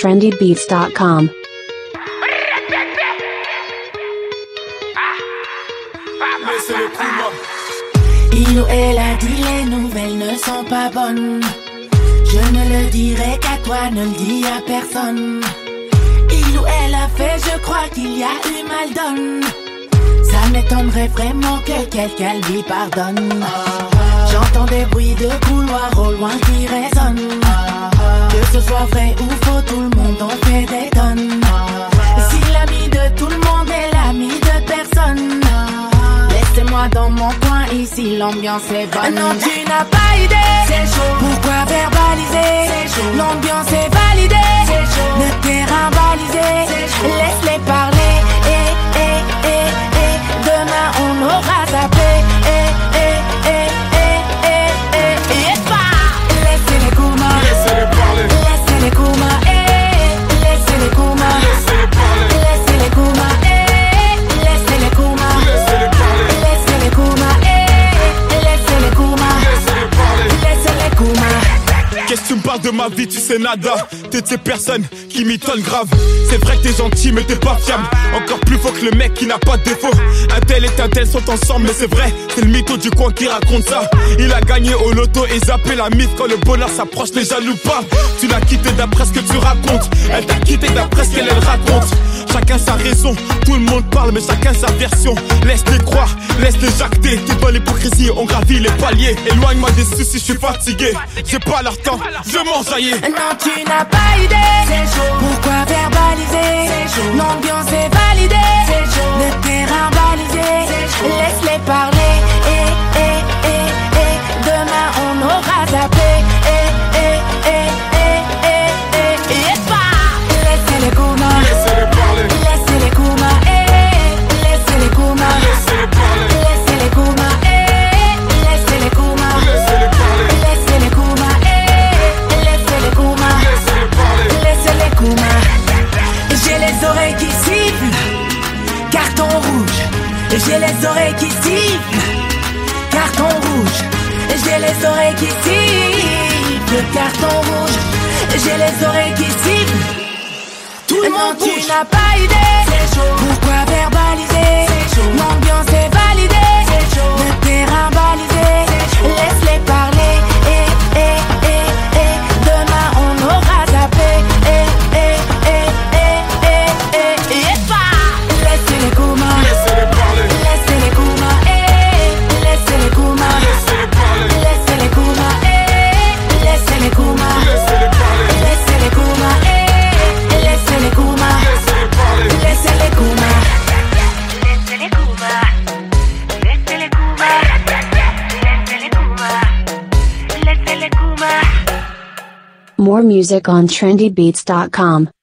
trendybeats.com. Il ou elle a dit les nouvelles ne sont pas bonnes. Je ne le dirai qu'à toi, ne le dis à personne. Il ou elle a fait, je crois qu'il y a eu mal donne. Ça m'étonnerait vraiment que quelqu'un lui pardonne. J'entends des bruits de couloir au loin qui résonnent. Que ce soit vrai ou faux, tout le monde en fait des tonnes. Si l'ami de tout le monde est l'ami de personne, laissez-moi dans mon coin, ici l'ambiance est bonne. Non, tu n'as pas idée, c'est chaud. Pourquoi verbaliser? C'est chaud. L'ambiance est validée, c'est chaud. Le terrain balisé, laisse-les parler. Demain on aura zappé. Laissez-les Kouma, laissez-les parler. Laissez-les Kouma, laissez-les Kouma, laissez-les parler. Laissez-les Kouma, laissez-les Kouma, laissez-les parler. Laissez-les Kouma, laissez-les Kouma, laissez-les parler. Laissez-les Kouma. Qu'est-ce que tu me parles de ma vie, tu sais nada. T'es de ces personnes qui m'étonnent grave. C'est vrai que t'es gentil mais t'es pas fiable. Encore plus faux que le mec qui n'a pas de défaut. Un tel et un tel sont ensemble mais c'est vrai. C'est le mytho du coin qui raconte ça. Il a gagné au loto et zappé la mythe. Quand le bonheur s'approche les jaloux pas. Tu l'as quitté d'après ce que tu racontes. Elle t'a quitté d'après ce qu'elle raconte. Chacun sa raison, tout le monde parle mais chacun sa version. Laisse-les croire, laisse-les jacter. T'es dans l'hypocrisie, on gravit les paliers. Éloigne-moi des soucis, je suis fatigué. J'ai pas leur temps, je m'enjailler. Non, tu n'as pas idée, c'est chaud. Pourquoi verbaliser? C'est chaud. L'ambiance est validée, c'est chaud. Le terrain balisé, c'est chaud. Laisse-les parler. Demain on aura zappé. Laissez-les Kouma, laissez-les parler. Laissez-les Kouma, laissez-les Kouma, laissez-les parler. Laissez-les Kouma, laissez-les Kouma, laissez-les parler. Laissez-les Kouma, laissez-les Kouma, laissez-les parler. Laissez-les Kouma. J'ai les oreilles qui sifflent, carton rouge. J'ai les oreilles qui sifflent, carton rouge. J'ai les oreilles qui sifflent, carton rouge. J'ai les oreilles qui sifflent. Tout le monde tu n'as pas idée, c'est chaud. Pourquoi verbaliser? C'est chaud. L'ambiance est validée, c'est chaud. Le terrain balisé, c'est chaud. Laisse-les parler. Demain on aura zappé. Laissez-les Kouma, laissez-les parler. Laissez-les Kouma, laissez-les Kouma, laissez-les parler. Laissez-les Kouma, laissez-les Kouma, laissez-les parler. Laissez-les Kouma, laissez-les Kouma, laissez-les parler. Laissez-les Kouma, laissez-les Kouma, laissez-les Kouma, laissez-les Kouma, laissez-les Kouma. More music on trendybeats.com.